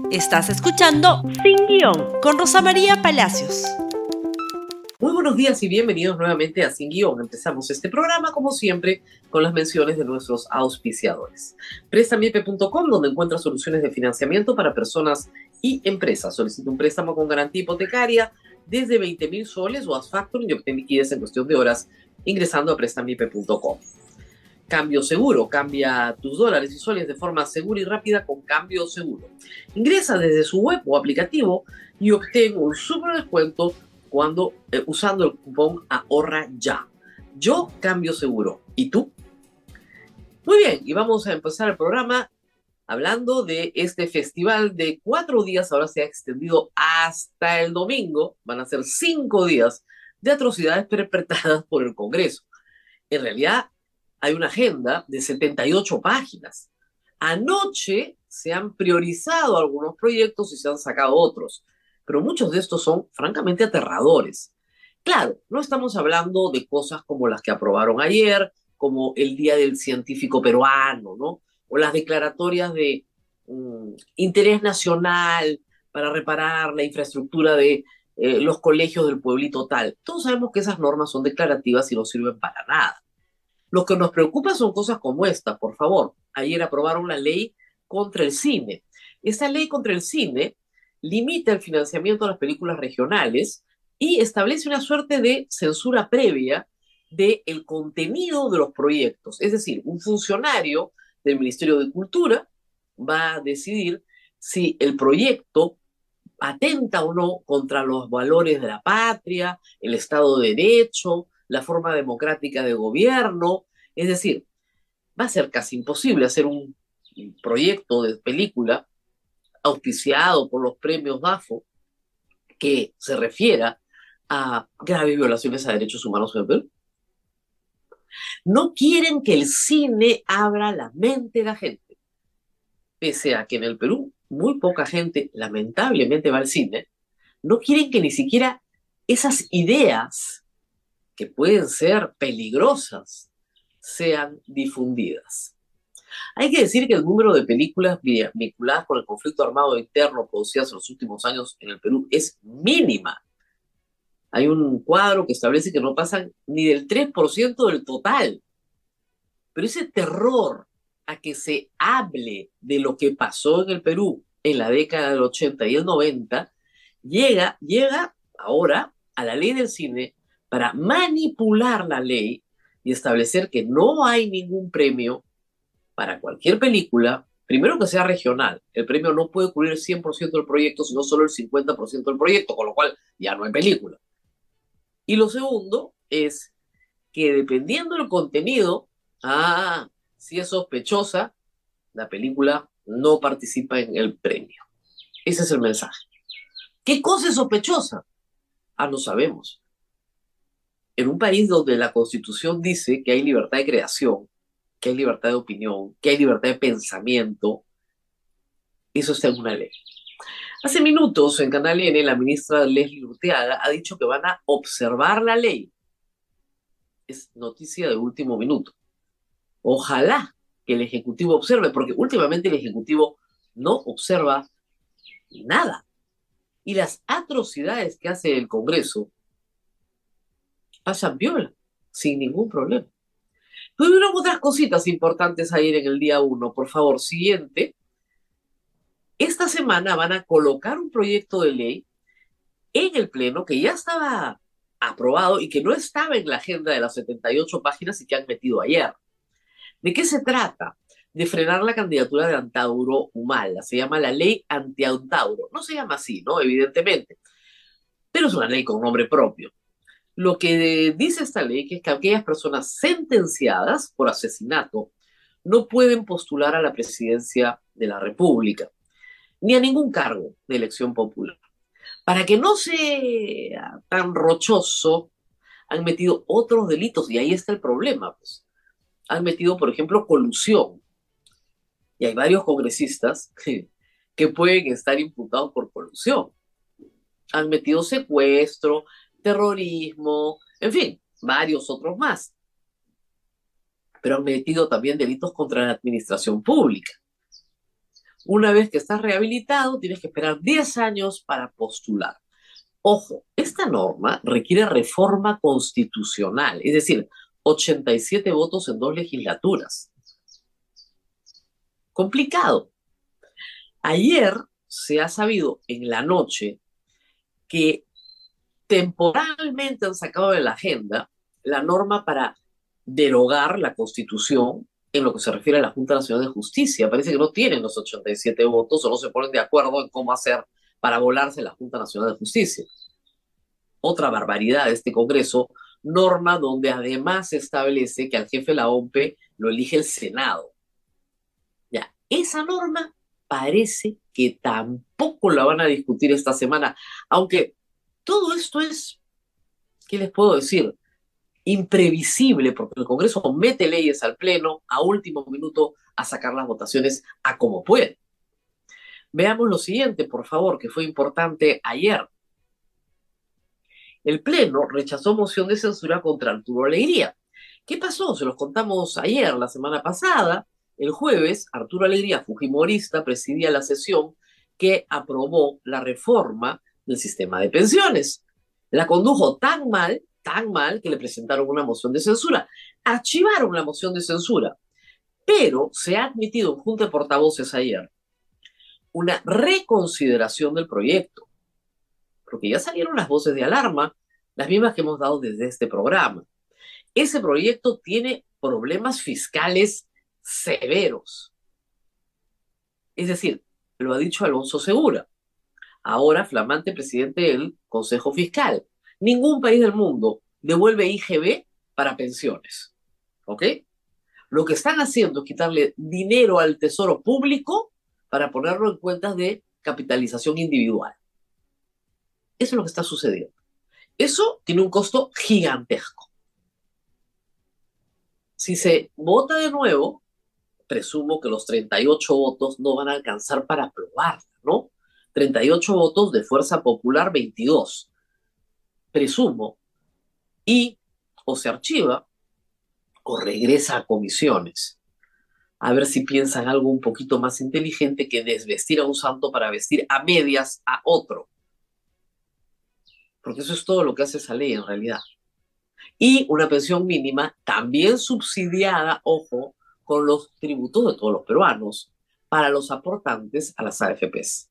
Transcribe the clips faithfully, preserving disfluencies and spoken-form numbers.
Estás escuchando Sin Guión con Rosa María Palacios. Muy buenos días y bienvenidos nuevamente a Sin Guión. Empezamos este programa, como siempre, con las menciones de nuestros auspiciadores. Prestamipe punto com, donde encuentras soluciones de financiamiento para personas y empresas. Solicita un préstamo con garantía hipotecaria desde veinte mil soles o haz factoring y obtén liquidez en cuestión de horas ingresando a Prestamipe punto com. Cambio Seguro, cambia tus dólares y soles de forma segura y rápida con Cambio Seguro. Ingresa desde su web o aplicativo y obtén un súper descuento cuando, eh, usando el cupón Ahorra Ya. Yo Cambio Seguro. ¿Y tú? Muy bien, y vamos a empezar el programa hablando de este festival de cuatro días. Ahora se ha extendido hasta el domingo. Van a ser cinco días de atrocidades perpetradas por el Congreso. En realidad, hay una agenda de setenta y ocho páginas. Anoche se han priorizado algunos proyectos y se han sacado otros, pero muchos de estos son francamente aterradores. Claro, no estamos hablando de cosas como las que aprobaron ayer, como el Día del Científico Peruano, ¿no? O las declaratorias de um, interés nacional para reparar la infraestructura de eh, los colegios del pueblito tal. Todos sabemos que esas normas son declarativas y no sirven para nada. Lo que nos preocupa son cosas como esta, por favor. Ayer aprobaron la ley contra el cine. Esta ley contra el cine limita el financiamiento a las películas regionales y establece una suerte de censura previa del contenido de los proyectos. Es decir, un funcionario del Ministerio de Cultura va a decidir si el proyecto atenta o no contra los valores de la patria, el Estado de Derecho, la forma democrática de gobierno. Es decir, va a ser casi imposible hacer un proyecto de película auspiciado por los premios DAFO que se refiera a graves violaciones a derechos humanos en el Perú. No quieren que el cine abra la mente de la gente, pese a que en el Perú muy poca gente lamentablemente va al cine. No quieren que ni siquiera esas ideas que pueden ser peligrosas sean difundidas. Hay que decir que el número de películas vinculadas con el conflicto armado interno producidas en los últimos años en el Perú es mínima. Hay un cuadro que establece que no pasan ni del tres por ciento del total. Pero ese terror a que se hable de lo que pasó en el Perú en la década del ochenta y el noventa llega, llega ahora a la ley del cine para manipular la ley y establecer que no hay ningún premio para cualquier película, primero que sea regional. El premio no puede cubrir el cien por ciento del proyecto, sino solo el cincuenta por ciento del proyecto, con lo cual ya no hay película. Y lo segundo es que dependiendo del contenido, ah, si es sospechosa, la película no participa en el premio. Ese es el mensaje. ¿Qué cosa es sospechosa? Ah, no sabemos. En un país donde la Constitución dice que hay libertad de creación, que hay libertad de opinión, que hay libertad de pensamiento, eso está en una ley. Hace minutos en Canal N, la ministra Leslie Urteaga ha dicho que van a observar la ley. Es noticia de último minuto. Ojalá que el Ejecutivo observe, porque últimamente el Ejecutivo no observa nada. Y las atrocidades que hace el Congreso pasan viola, sin ningún problema. Tuvieron otras cositas importantes ayer en el día uno. Por favor, siguiente. Esta semana van a colocar un proyecto de ley en el Pleno que ya estaba aprobado y que no estaba en la agenda de las setenta y ocho páginas y que han metido ayer. ¿De qué se trata? De frenar la candidatura de Antauro Humala. Se llama la ley anti-Antauro. No se llama así, ¿no? Evidentemente. Pero es una ley con nombre propio. Lo que dice esta ley es que aquellas personas sentenciadas por asesinato no pueden postular a la presidencia de la República, ni a ningún cargo de elección popular. Para que no sea tan rochoso, han metido otros delitos, y ahí está el problema, pues. Han metido, por ejemplo, colusión. Y hay varios congresistas que, que pueden estar imputados por colusión. Han metido secuestro, terrorismo, en fin, varios otros más. Pero han metido también delitos contra la administración pública. Una vez que estás rehabilitado, tienes que esperar diez años para postular. Ojo, esta norma requiere reforma constitucional, es decir, ochenta y siete votos en dos legislaturas. Complicado. Ayer se ha sabido en la noche que temporalmente han sacado de la agenda la norma para derogar la Constitución en lo que se refiere a la Junta Nacional de Justicia. Parece que no tienen los ochenta y siete votos o no se ponen de acuerdo en cómo hacer para volarse la Junta Nacional de Justicia. Otra barbaridad de este Congreso, norma donde además se establece que al jefe de la O M P lo elige el Senado. Ya, esa norma parece que tampoco la van a discutir esta semana, aunque todo esto es, ¿qué les puedo decir? Imprevisible, porque el Congreso mete leyes al Pleno a último minuto a sacar las votaciones a como puede. Veamos lo siguiente, por favor, que fue importante ayer. El Pleno rechazó moción de censura contra Arturo Alegría. ¿Qué pasó? Se los contamos ayer, la semana pasada. El jueves, Arturo Alegría, fujimorista, presidía la sesión que aprobó la reforma del sistema de pensiones. La condujo tan mal, tan mal, que le presentaron una moción de censura. Archivaron la moción de censura, pero se ha admitido en Junta de Portavoces ayer una reconsideración del proyecto, porque ya salieron las voces de alarma, las mismas que hemos dado desde este programa. Ese proyecto tiene problemas fiscales severos. Es decir, lo ha dicho Alonso Segura, ahora flamante presidente del Consejo Fiscal. Ningún país del mundo devuelve I G B para pensiones. ¿Ok? Lo que están haciendo es quitarle dinero al tesoro público para ponerlo en cuentas de capitalización individual. Eso es lo que está sucediendo. Eso tiene un costo gigantesco. Si se vota de nuevo, presumo que los treinta y ocho votos no van a alcanzar para aprobarla, ¿no? treinta y ocho votos de Fuerza Popular, veintidós. Presumo. Y o se archiva o regresa a comisiones. A ver si piensan algo un poquito más inteligente que desvestir a un santo para vestir a medias a otro. Porque eso es todo lo que hace esa ley en realidad. Y una pensión mínima también subsidiada, ojo, con los tributos de todos los peruanos para los aportantes a las A F Pes.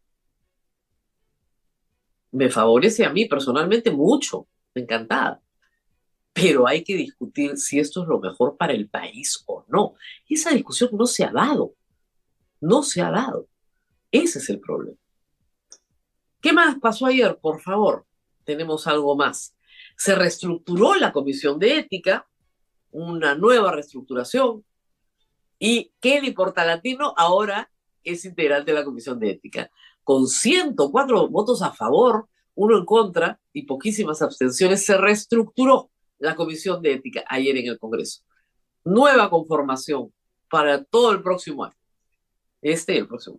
Me favorece a mí personalmente mucho, encantada. Pero hay que discutir si esto es lo mejor para el país o no. Y esa discusión no se ha dado. No se ha dado. Ese es el problema. ¿Qué más pasó ayer? Por favor, tenemos algo más. Se reestructuró la Comisión de Ética, una nueva reestructuración, y Kelly Portalatino ahora es integrante de la Comisión de Ética, con ciento cuatro votos a favor, uno en contra y poquísimas abstenciones. Se reestructuró la Comisión de Ética ayer en el Congreso. Nueva conformación para todo el próximo año. Este y el próximo.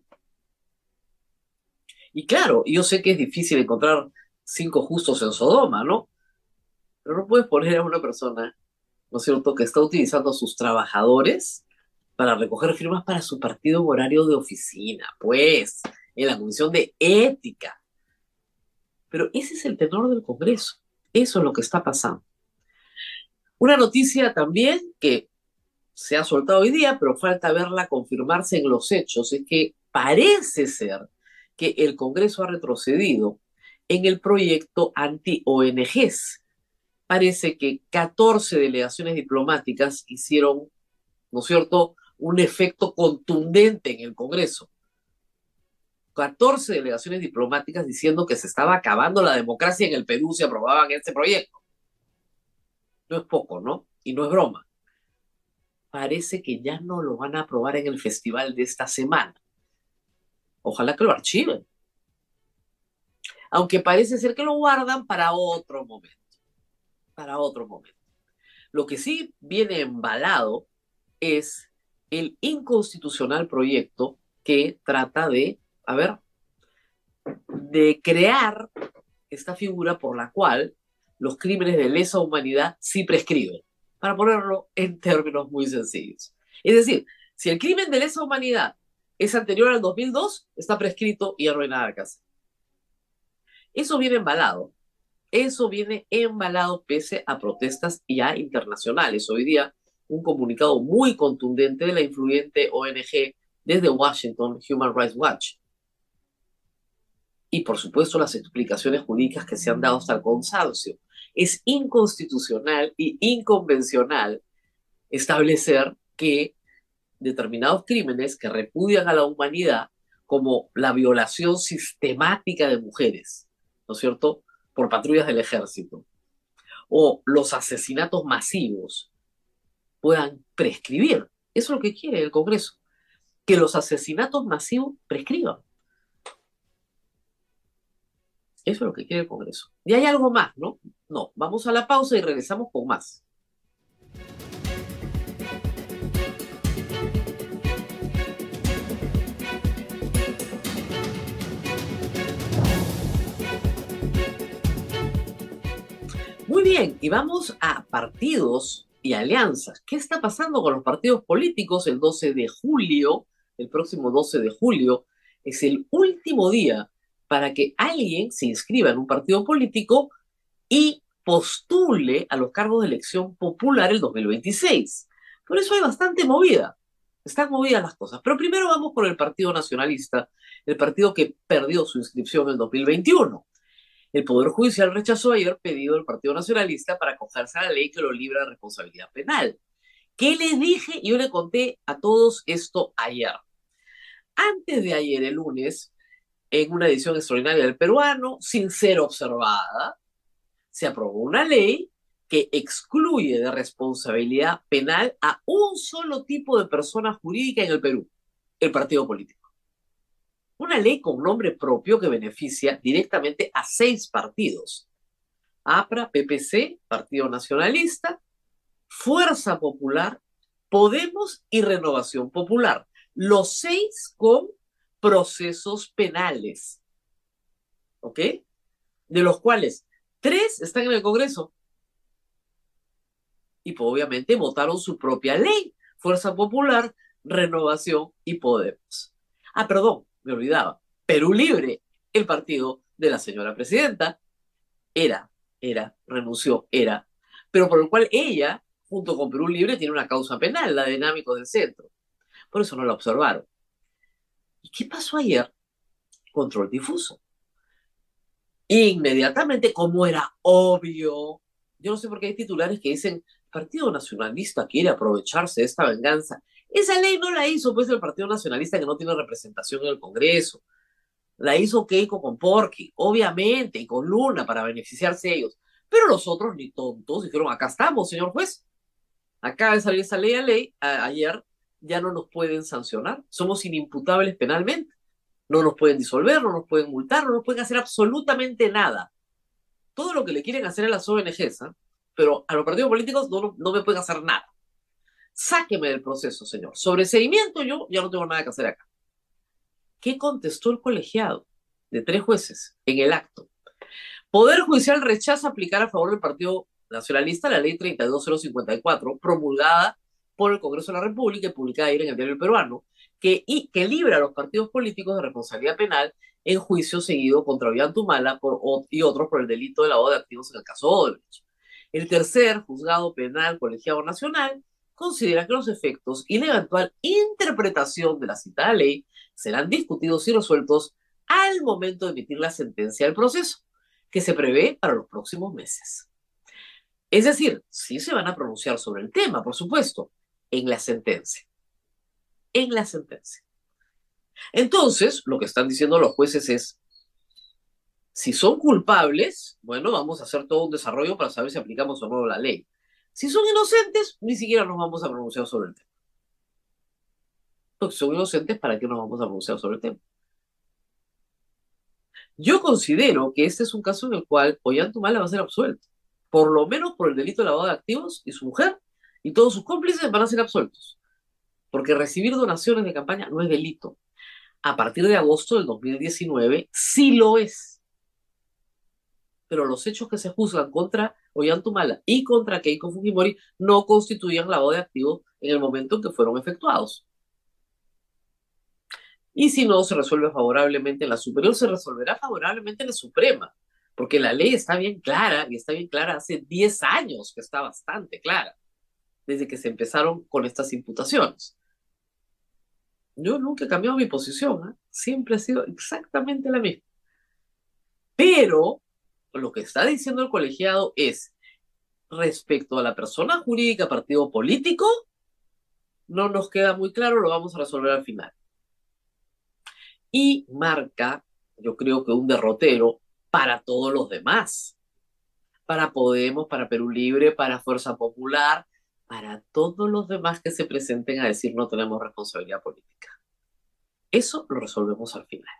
Y claro, yo sé que es difícil encontrar cinco justos en Sodoma, ¿no? Pero no puedes poner a una persona, ¿no es cierto?, que está utilizando a sus trabajadores para recoger firmas para su partido en horario de oficina, pues, en la Comisión de Ética. Pero ese es el tenor del Congreso. Eso es lo que está pasando. Una noticia también que se ha soltado hoy día, pero falta verla confirmarse en los hechos, es que parece ser que el Congreso ha retrocedido en el proyecto anti-O N Ges. Parece que catorce delegaciones diplomáticas hicieron, ¿no es cierto?, un efecto contundente en el Congreso. catorce delegaciones diplomáticas diciendo que se estaba acabando la democracia en el Perú si aprobaban este proyecto. No es poco, ¿no? Y no es broma. Parece que ya no lo van a aprobar en el festival de esta semana. Ojalá que lo archiven. Aunque parece ser que lo guardan para otro momento. Para otro momento. Lo que sí viene embalado es el inconstitucional proyecto que trata de, a ver, de crear esta figura por la cual los crímenes de lesa humanidad sí prescriben, para ponerlo en términos muy sencillos. Es decir, si el crimen de lesa humanidad es anterior al dos mil dos, está prescrito y ya no hay nada que hacer. Eso viene embalado. Eso viene embalado pese a protestas ya internacionales. Hoy día, un comunicado muy contundente de la influyente O N G desde Washington, Human Rights Watch. Y por supuesto las explicaciones jurídicas que se han dado hasta el cansancio. Es inconstitucional y inconvencional establecer que determinados crímenes que repudian a la humanidad, como la violación sistemática de mujeres, ¿no es cierto?, por patrullas del ejército, o los asesinatos masivos, puedan prescribir. Eso es lo que quiere el Congreso, que los asesinatos masivos prescriban. Eso es lo que quiere el Congreso. Y hay algo más, ¿no? No, vamos a la pausa y regresamos con más. Muy bien, y vamos a partidos y alianzas. ¿Qué está pasando con los partidos políticos el doce de julio? El próximo doce de julio es el último día para que alguien se inscriba en un partido político y postule a los cargos de elección popular el dos mil veintiséis. Por eso hay bastante movida. Están movidas las cosas. Pero primero vamos por el Partido Nacionalista, el partido que perdió su inscripción en dos mil veintiuno. El Poder Judicial rechazó ayer pedido del Partido Nacionalista para acogerse a la ley que lo libra de responsabilidad penal. ¿Qué les dije? Yo le conté a todos esto ayer. Antes de ayer, el lunes, en una edición extraordinaria del Peruano, sin ser observada, se aprobó una ley que excluye de responsabilidad penal a un solo tipo de persona jurídica en el Perú, el partido político. Una ley con nombre propio que beneficia directamente a seis partidos: A P R A, P P C, Partido Nacionalista, Fuerza Popular, Podemos y Renovación Popular. Los seis con procesos penales, ¿ok? De los cuales tres están en el Congreso. Y pues, obviamente votaron su propia ley: Fuerza Popular, Renovación y Podemos. Ah, perdón, me olvidaba. Perú Libre, el partido de la señora presidenta, era, era, renunció, era, pero por el cual ella, junto con Perú Libre, tiene una causa penal, la de Dinámicos del Centro. Por eso no la observaron. ¿Y qué pasó ayer? Control difuso. Inmediatamente, como era obvio, yo no sé por qué hay titulares que dicen: el Partido Nacionalista quiere aprovecharse de esta venganza. Esa ley no la hizo pues el Partido Nacionalista, que no tiene representación en el Congreso. La hizo Keiko con Porky, obviamente, y con Luna, para beneficiarse ellos. Pero los otros, ni tontos, dijeron: acá estamos, señor juez. Acaba de salir esa ley a ley, a, ayer, ya no nos pueden sancionar. Somos inimputables penalmente. No nos pueden disolver, no nos pueden multar, no nos pueden hacer absolutamente nada. Todo lo que le quieren hacer a las O N Ges, ¿eh? Pero a los partidos políticos no, no, no me pueden hacer nada. Sáqueme del proceso, señor. Sobreseimiento, yo ya no tengo nada que hacer acá. ¿Qué contestó el colegiado de tres jueces en el acto? Poder Judicial rechaza aplicar a favor del Partido Nacionalista la ley treinta y dos mil cincuenta y cuatro, promulgada por el Congreso de la República y publicada ayer en el Diario El Peruano, que, y, que libra a los partidos políticos de responsabilidad penal en juicio seguido contra Ollantumala por, y otros por el delito de lavado de activos en el caso Odebrecht. El tercer juzgado penal colegiado nacional considera que los efectos y la eventual interpretación de la citada ley serán discutidos y resueltos al momento de emitir la sentencia del proceso, que se prevé para los próximos meses. Es decir, sí se van a pronunciar sobre el tema, por supuesto, en la sentencia. En la sentencia. Entonces, lo que están diciendo los jueces es: si son culpables, bueno, vamos a hacer todo un desarrollo para saber si aplicamos o no la ley. Si son inocentes, ni siquiera nos vamos a pronunciar sobre el tema. Porque si son inocentes, ¿para qué nos vamos a pronunciar sobre el tema? Yo considero que este es un caso en el cual Ollantumala va a ser absuelto, por lo menos por el delito de lavado de activos, y su mujer y todos sus cómplices van a ser absueltos, porque recibir donaciones de campaña no es delito. A partir de agosto del dos mil diecinueve sí lo es. Pero los hechos que se juzgan contra Ollantumala y contra Keiko Fujimori no constituían lavado de activos en el momento en que fueron efectuados. Y si no se resuelve favorablemente en la superior, se resolverá favorablemente en la suprema, porque la ley está bien clara y está bien clara hace diez años que está bastante clara, desde que se empezaron con estas imputaciones. Yo nunca he cambiado mi posición, ¿eh? Siempre ha sido exactamente la misma. Pero lo que está diciendo el colegiado es, respecto a la persona jurídica partido político, no nos queda muy claro, lo vamos a resolver al final. Y marca, yo creo que un derrotero para todos los demás, para Podemos, para Perú Libre, para Fuerza Popular, para todos los demás que se presenten a decir no tenemos responsabilidad política. Eso lo resolvemos al final.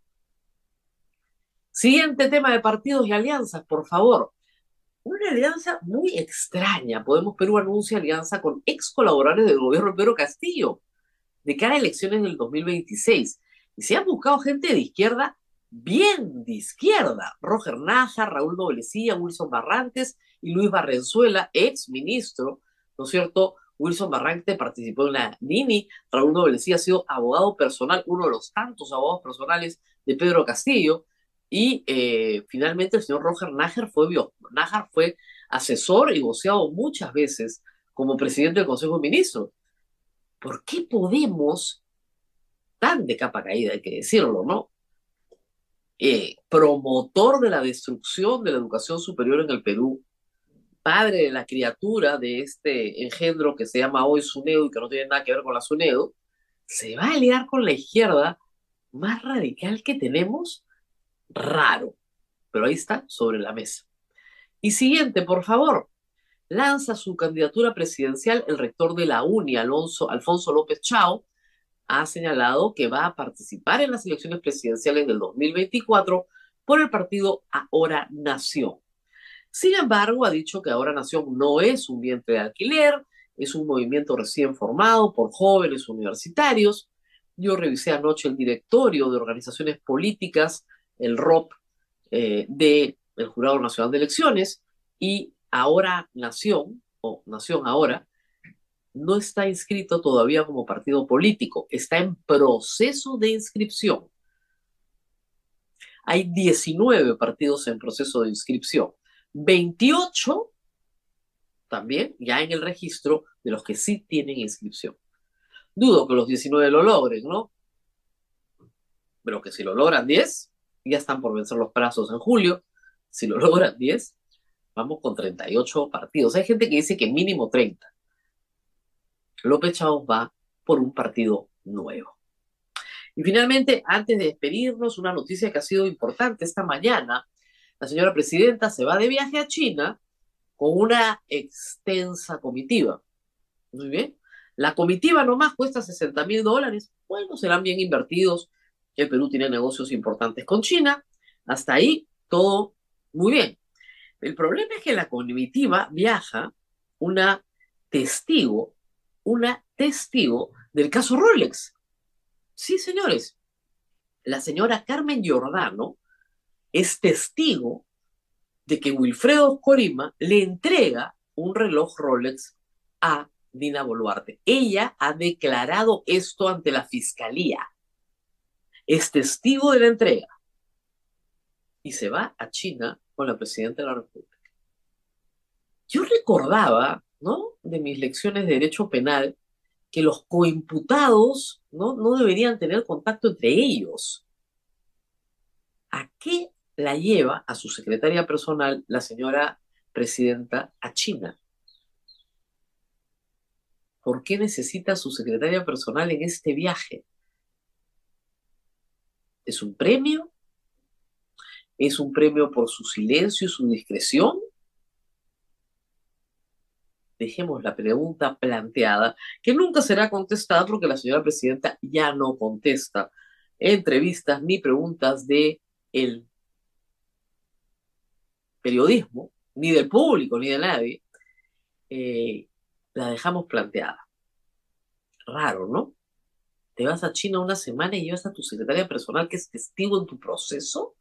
Siguiente tema de partidos y alianzas, por favor. Una alianza muy extraña. Podemos Perú anuncia alianza con ex colaboradores del gobierno de Pedro Castillo de cara a elecciones del dos mil veintiséis. Y se han buscado gente de izquierda, bien de izquierda. Roger Nájar, Raúl Noblecilla, Wilson Barrantes y Luis Barrenzuela, ex ministro, ¿no es cierto? Wilson Barrantes participó en la Nini, Raúl Noblecilla ha sido abogado personal, uno de los tantos abogados personales de Pedro Castillo, y eh, finalmente el señor Roger Nájar fue, Nájar fue asesor y voceado muchas veces como presidente del Consejo de Ministros. ¿Por qué Podemos, tan de capa caída, hay que decirlo, ¿no? Eh, promotor de la destrucción de la educación superior en el Perú, padre de la criatura de este engendro que se llama hoy SUNEDU y que no tiene nada que ver con la SUNEDU, se va a aliar con la izquierda más radical que tenemos? Raro, pero ahí está, sobre la mesa. Y siguiente, por favor. Lanza su candidatura presidencial el rector de la UNI, Alonso, Alfonso López Chao, ha señalado que va a participar en las elecciones presidenciales del dos mil veinticuatro por el partido Ahora Nación. Sin embargo, ha dicho que Ahora Nación no es un vientre de alquiler, es un movimiento recién formado por jóvenes universitarios. Yo revisé anoche el directorio de organizaciones políticas, el R O P, eh, del Jurado Nacional de Elecciones, y Ahora Nación, o Nación Ahora, no está inscrito todavía como partido político, está en proceso de inscripción. Hay diecinueve partidos en proceso de inscripción, veintiocho también ya en el registro de los que sí tienen inscripción. Dudo que los diecinueve lo logren, ¿no? Pero que si lo logran diez, ya están por vencer los plazos en julio. Si lo logran diez, vamos con treinta y ocho partidos. Hay gente que dice que mínimo treinta. López Chávez va por un partido nuevo. Y finalmente, antes de despedirnos, una noticia que ha sido importante esta mañana. La señora presidenta se va de viaje a China con una extensa comitiva. Muy bien. La comitiva nomás cuesta sesenta mil dólares. Bueno, serán bien invertidos. El Perú tiene negocios importantes con China. Hasta ahí, todo muy bien. El problema es que la comitiva viaja una testigo, una testigo del caso Rolex. Sí, señores. La señora Carmen Giordano es testigo de que Wilfredo Corima le entrega un reloj Rolex a Dina Boluarte. Ella ha declarado esto ante la fiscalía. Es testigo de la entrega. Y se va a China con la presidenta de la República. Yo recordaba, ¿no?, de mis lecciones de Derecho Penal, que los coimputados, ¿no?, no deberían tener contacto entre ellos. ¿A qué la lleva a su secretaria personal la señora presidenta a China? ¿Por qué necesita a su secretaria personal en este viaje? ¿Es un premio? ¿Es un premio por su silencio y su discreción? Dejemos la pregunta planteada, que nunca será contestada porque la señora presidenta ya no contesta entrevistas ni preguntas de el periodismo, ni del público, ni de nadie. Eh, la dejamos planteada. Raro, ¿no? Te vas a China una semana y llevas a tu secretaria personal que es testigo en tu proceso.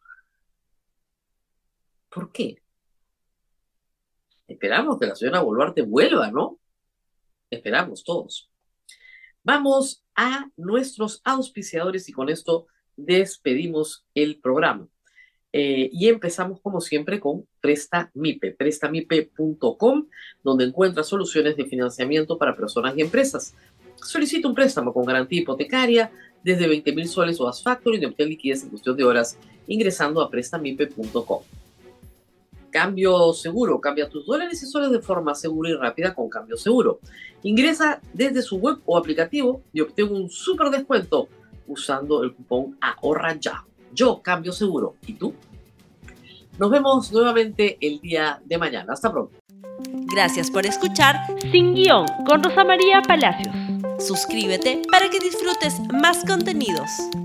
¿Por qué? Esperamos que la señora Boluarte vuelva, ¿no? Esperamos todos. Vamos a nuestros auspiciadores y con esto despedimos el programa. Eh, y empezamos como siempre con PrestaMipe, prestamipe punto com, donde encuentras soluciones de financiamiento para personas y empresas. Solicita un préstamo con garantía hipotecaria desde veinte mil soles o As Factoring y obtén liquidez en cuestión de horas ingresando a prestamipe punto com. Cambio Seguro, cambia tus dólares y soles de forma segura y rápida con Cambio Seguro. Ingresa desde su web o aplicativo y obtén un súper descuento usando el cupón Ahorra Ya. Yo Cambio Seguro. ¿Y tú? Nos vemos nuevamente el día de mañana. Hasta pronto. Gracias por escuchar Sin Guión con Rosa María Palacios. Suscríbete para que disfrutes más contenidos.